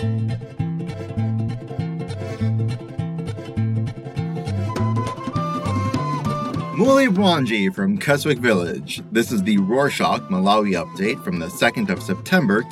Muli Bwanji from Keswick Village. This is the Rorschach Malawi update from the 2nd of September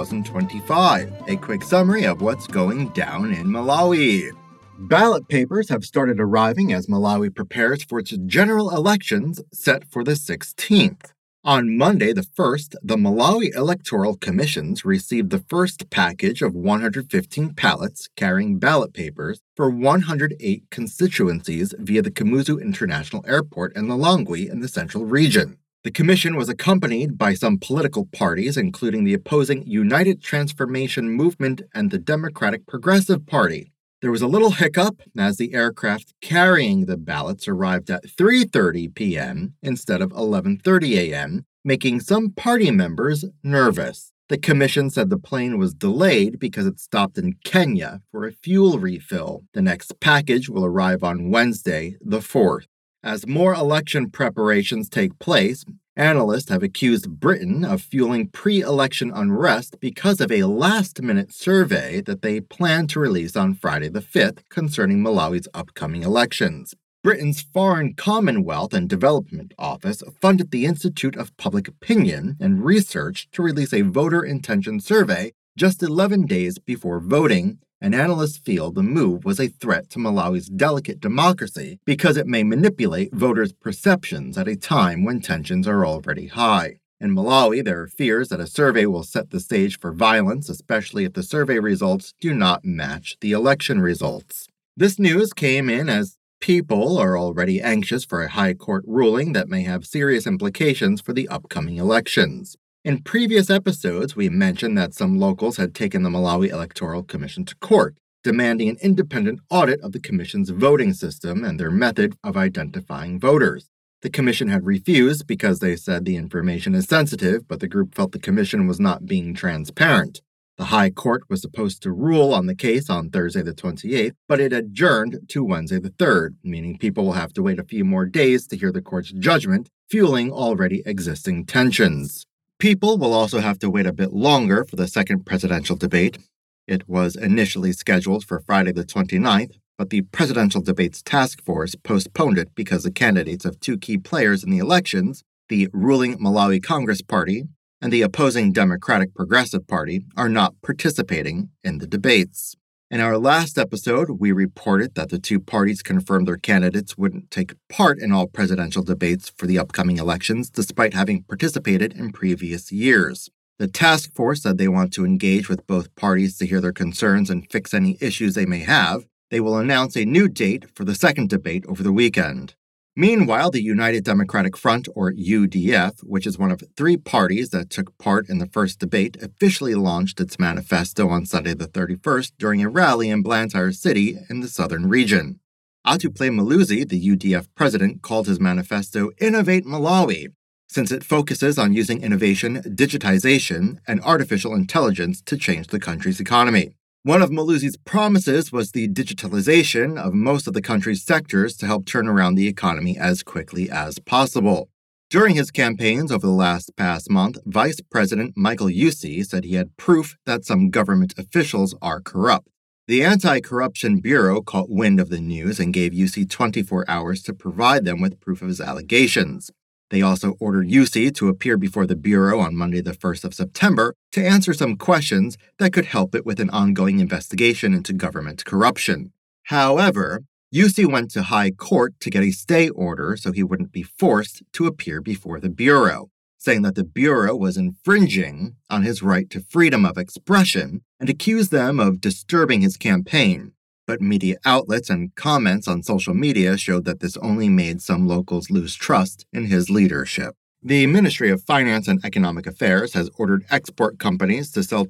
2025. A quick summary of what's going down in Malawi. Ballot papers have started arriving as Malawi prepares for its general elections set for the 16th. On Monday the 1st, the Malawi Electoral Commissions received the first package of 115 pallets carrying ballot papers for 108 constituencies via the Kamuzu International Airport in Lilongwe in the central region. The commission was accompanied by some political parties, including the opposing United Transformation Movement and the Democratic Progressive Party. There was a little hiccup as the aircraft carrying the ballots arrived at 3:30 p.m. instead of 11:30 a.m., making some party members nervous. The commission said the plane was delayed because it stopped in Kenya for a fuel refill. The next package will arrive on Wednesday, the 4th. As more election preparations take place, analysts have accused Britain of fueling pre-election unrest because of a last-minute survey that they plan to release on Friday the 5th concerning Malawi's upcoming elections. Britain's Foreign Commonwealth and Development Office funded the Institute of Public Opinion and Research to release a voter intention survey just 11 days before voting, and analysts feel the move was a threat to Malawi's delicate democracy because it may manipulate voters' perceptions at a time when tensions are already high. In Malawi, there are fears that a survey will set the stage for violence, especially if the survey results do not match the election results. This news came in as people are already anxious for a high court ruling that may have serious implications for the upcoming elections. In previous episodes, we mentioned that some locals had taken the Malawi Electoral Commission to court, demanding an independent audit of the commission's voting system and their method of identifying voters. The commission had refused because they said the information is sensitive, but the group felt the commission was not being transparent. The High Court was supposed to rule on the case on Thursday the 28th, but it adjourned to Wednesday the 3rd, meaning people will have to wait a few more days to hear the court's judgment, fueling already existing tensions. People will also have to wait a bit longer for the second presidential debate. It was initially scheduled for Friday the 29th, but the Presidential Debates Task Force postponed it because the candidates of two key players in the elections, the ruling Malawi Congress Party and the opposing Democratic Progressive Party, are not participating in the debates. In our last episode, we reported that the two parties confirmed their candidates wouldn't take part in all presidential debates for the upcoming elections, despite having participated in previous years. The task force said they want to engage with both parties to hear their concerns and fix any issues they may have. They will announce a new date for the second debate over the weekend. Meanwhile, the United Democratic Front, or UDF, which is one of three parties that took part in the first debate, officially launched its manifesto on Sunday the 31st during a rally in Blantyre City in the southern region. Atuple Maluzi, the UDF president, called his manifesto Innovate Malawi, since it focuses on using innovation, digitization, and artificial intelligence to change the country's economy. One of Maluzi's promises was the digitalization of most of the country's sectors to help turn around the economy as quickly as possible. During his campaigns over the past month, Vice President Michael Yusi said he had proof that some government officials are corrupt. The Anti-Corruption Bureau caught wind of the news and gave Yusi 24 hours to provide them with proof of his allegations. They also ordered Yusi to appear before the Bureau on Monday the 1st of September to answer some questions that could help it with an ongoing investigation into government corruption. However, Yusi went to High Court to get a stay order so he wouldn't be forced to appear before the Bureau, saying that the Bureau was infringing on his right to freedom of expression and accused them of disturbing his campaign. But media outlets and comments on social media showed that this only made some locals lose trust in his leadership. The Ministry of Finance and Economic Affairs has ordered export companies to sell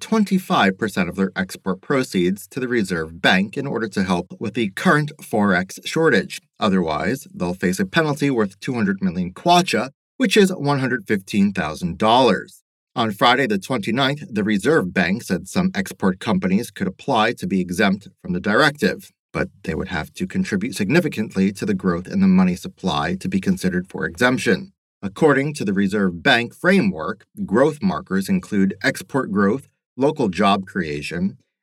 25% of their export proceeds to the Reserve Bank in order to help with the current forex shortage. Otherwise, they'll face a penalty worth 200 million kwacha, which is $115,000. On Friday the 29th, the Reserve Bank said some export companies could apply to be exempt from the directive, but they would have to contribute significantly to the growth in the money supply to be considered for exemption. According to the Reserve Bank framework, growth markers include export growth, local job creation,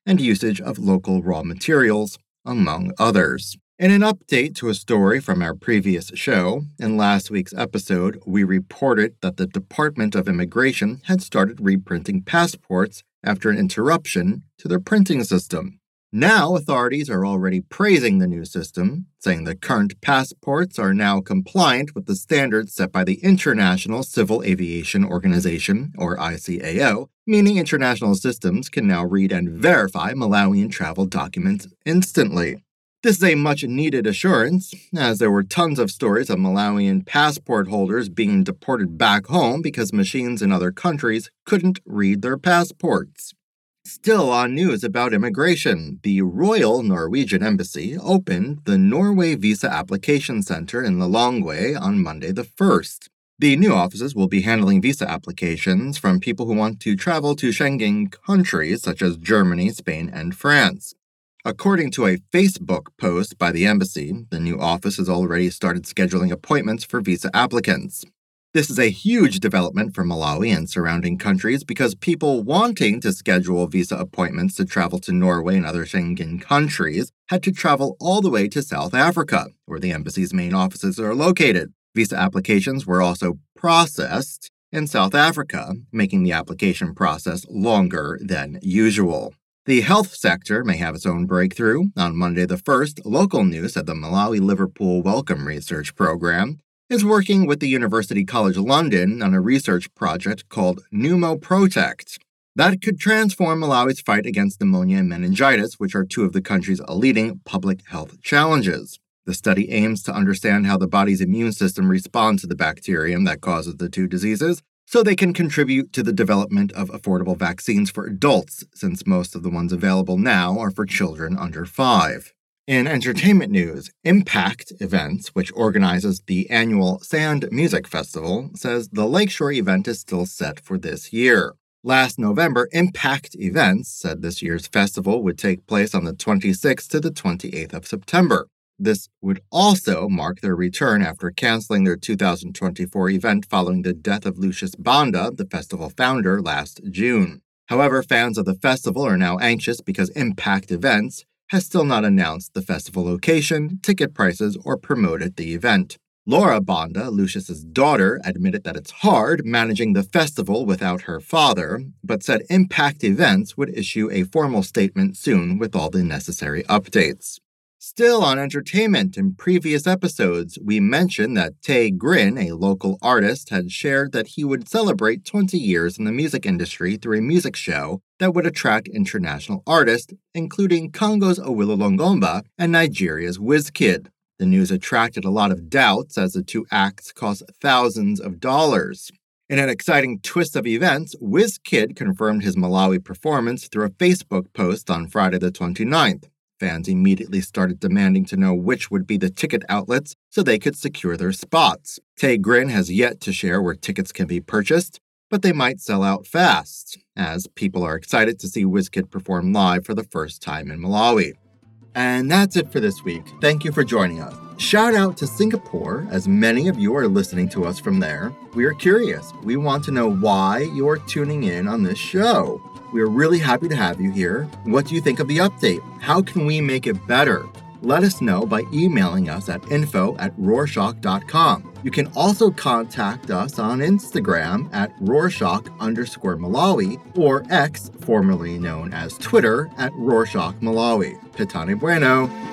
and usage of local raw materials, among others. In an update to a story from our previous show, in last week's episode, we reported that the Department of Immigration had started reprinting passports after an interruption to their printing system. Now, authorities are already praising the new system, saying the current passports are now compliant with the standards set by the International Civil Aviation Organization, or ICAO, meaning international systems can now read and verify Malawian travel documents instantly. This is a much-needed assurance, as there were tons of stories of Malawian passport holders being deported back home because machines in other countries couldn't read their passports. Still on news about immigration, the Royal Norwegian Embassy opened the Norway Visa Application Center in Lilongwe on Monday the 1st. The new offices will be handling visa applications from people who want to travel to Schengen countries such as Germany, Spain, and France. According to a Facebook post by the embassy, the new office has already started scheduling appointments for visa applicants. This is a huge development for Malawi and surrounding countries because people wanting to schedule visa appointments to travel to Norway and other Schengen countries had to travel all the way to South Africa, where the embassy's main offices are located. Visa applications were also processed in South Africa, making the application process longer than usual. The health sector may have its own breakthrough. On Monday the 1st, local news said the Malawi Liverpool Wellcome Research Program is working with the University College London on a research project called Pneumoprotect that could transform Malawi's fight against pneumonia and meningitis, which are two of the country's leading public health challenges. The study aims to understand how the body's immune system responds to the bacterium that causes the two diseases, so they can contribute to the development of affordable vaccines for adults, since most of the ones available now are for children under 5. In entertainment news, Impact Events, which organizes the annual Sand Music Festival, says the Lakeshore event is still set for this year. Last November, Impact Events said this year's festival would take place on the 26th to the 28th of September. This would also mark their return after canceling their 2024 event following the death of Lucius Banda, the festival founder, last June. However, fans of the festival are now anxious because Impact Events has still not announced the festival location, ticket prices, or promoted the event. Laura Banda, Lucius's daughter, admitted that it's hard managing the festival without her father, but said Impact Events would issue a formal statement soon with all the necessary updates. Still on entertainment, in previous episodes, we mentioned that Tay Grin, a local artist, had shared that he would celebrate 20 years in the music industry through a music show that would attract international artists, including Congo's Awilo Longomba and Nigeria's Wizkid. The news attracted a lot of doubts as the two acts cost thousands of dollars. In an exciting twist of events, Wizkid confirmed his Malawi performance through a Facebook post on Friday the 29th. Fans immediately started demanding to know which would be the ticket outlets so they could secure their spots. Tay Grin has yet to share where tickets can be purchased, but they might sell out fast, as people are excited to see Wizkid perform live for the first time in Malawi. And that's it for this week. Thank you for joining us. Shout out to Singapore, as many of you are listening to us from there. We are curious. We want to know why you're tuning in on this show. We are really happy to have you here. What do you think of the update? How can we make it better? Let us know by emailing us at info@rorschach.com. You can also contact us on Instagram at Rorschach_Malawi or X, formerly known as Twitter, at Rorschach Malawi. Pitane bueno.